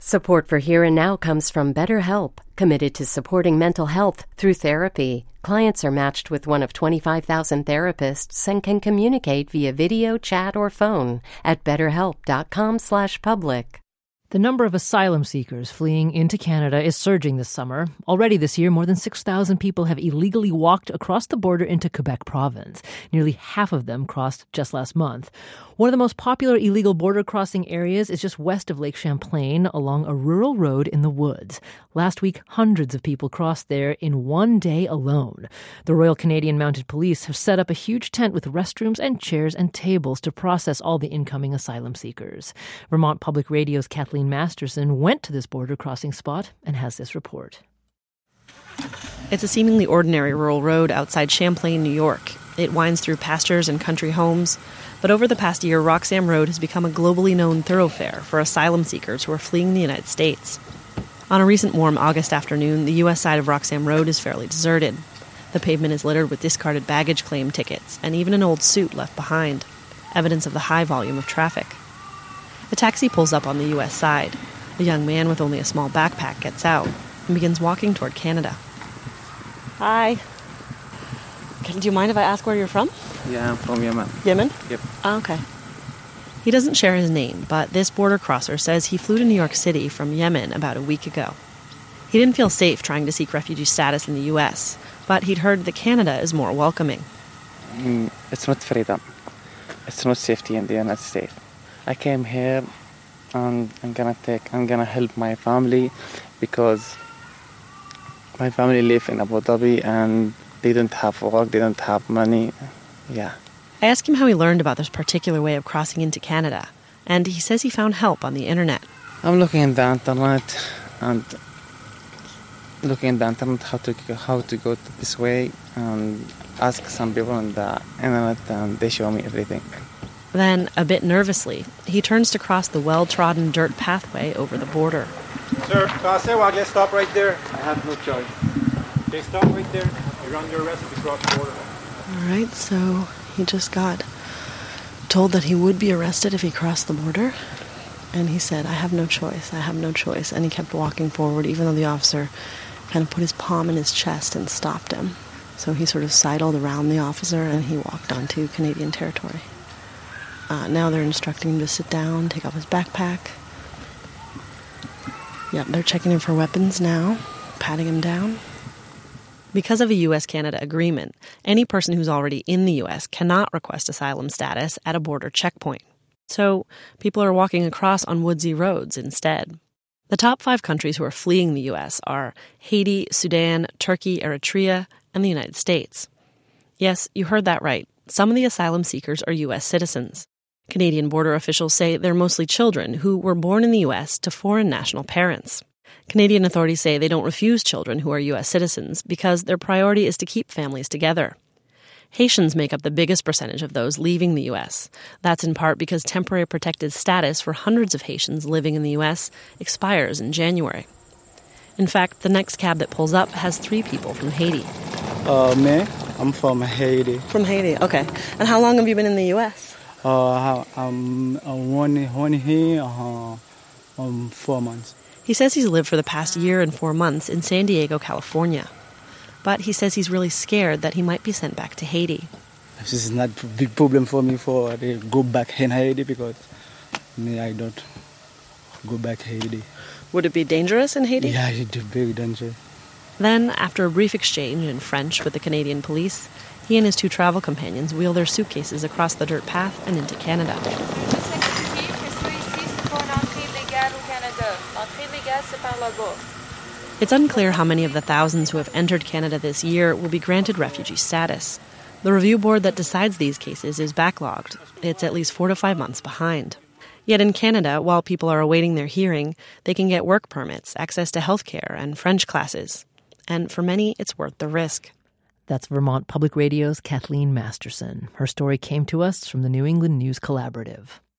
Support for Here and Now comes from BetterHelp, committed to supporting mental health through therapy. Clients are matched with one of 25,000 therapists and can communicate via video, chat, or phone at betterhelp.com/public. The number of asylum seekers fleeing into Canada is surging this summer. Already this year, more than 6,000 people have illegally walked across the border into Quebec province. Nearly half of them crossed just last month. One of the most popular illegal border crossing areas is just west of Lake Champlain along a rural road in the woods. Last week, hundreds of people crossed there in one day alone. The Royal Canadian Mounted Police have set up a huge tent with restrooms and chairs and tables to process all the incoming asylum seekers. Vermont Public Radio's Kathleen Masterson went to this border crossing spot and has this report. It's a seemingly ordinary rural road outside Champlain, New York. It winds through pastures and country homes. But over the past year, Roxham Road has become a globally known thoroughfare for asylum seekers who are fleeing the United States. On a recent warm August afternoon, the U.S. side of Roxham Road is fairly deserted. The pavement is littered with discarded baggage claim tickets and even an old suit left behind, evidence of the high volume of traffic. A taxi pulls up on the U.S. side. A young man with only a small backpack gets out and begins walking toward Canada. Hi. Do you mind if I ask where you're from? Yeah, I'm from Yemen. Yemen? Yep. Oh, okay. He doesn't share his name, but this border crosser says he flew to New York City from Yemen about a week ago. He didn't feel safe trying to seek refugee status in the U.S., but he'd heard that Canada is more welcoming. It's not freedom. It's not safety in the United States. I came here and I'm gonna help my family because my family live in Abu Dhabi and they don't have work, they don't have money. Yeah. I asked him how he learned about this particular way of crossing into Canada, and he says he found help on the internet. I'm looking in the internet how to go this way and ask some people on the internet and they show me everything. Then, a bit nervously, he turns to cross the well-trodden dirt pathway over the border. Sir, stop right there. I have no choice. Okay, stop right there. You're under arrest if you cross the border. All right, so he just got told that he would be arrested if he crossed the border. And he said, I have no choice. And he kept walking forward, even though the officer kind of put his palm in his chest and stopped him. So he sort of sidled around the officer and he walked onto Canadian territory. Now they're instructing him to sit down, take off his backpack. Yep, they're checking him for weapons now, patting him down. Because of a U.S.-Canada agreement, any person who's already in the U.S. cannot request asylum status at a border checkpoint. So people are walking across on woodsy roads instead. The top 5 countries who are fleeing the U.S. are Haiti, Sudan, Turkey, Eritrea, and the United States. Yes, you heard that right. Some of the asylum seekers are U.S. citizens. Canadian border officials say they're mostly children who were born in the U.S. to foreign national parents. Canadian authorities say they don't refuse children who are U.S. citizens because their priority is to keep families together. Haitians make up the biggest percentage of those leaving the U.S. That's in part because temporary protected status for hundreds of Haitians living in the U.S. expires in January. In fact, the next cab that pulls up has 3 people from Haiti. Me? I'm from Haiti. From Haiti, okay. And how long have you been in the U.S.? I'm one here, 4 months. He says he's lived for the past year and 4 months in San Diego, California. But he says he's really scared that he might be sent back to Haiti. This is not a big problem for me to go back in Haiti because I don't go back to Haiti. Would it be dangerous in Haiti? Yeah, it's very dangerous. Then, after a brief exchange in French with the Canadian police, he and his 2 travel companions wheel their suitcases across the dirt path and into Canada. It's unclear how many of the thousands who have entered Canada this year will be granted refugee status. The review board that decides these cases is backlogged. It's at least 4 to 5 months behind. Yet in Canada, while people are awaiting their hearing, they can get work permits, access to health care, and French classes. And for many, it's worth the risk. That's Vermont Public Radio's Kathleen Masterson. Her story came to us from the New England News Collaborative.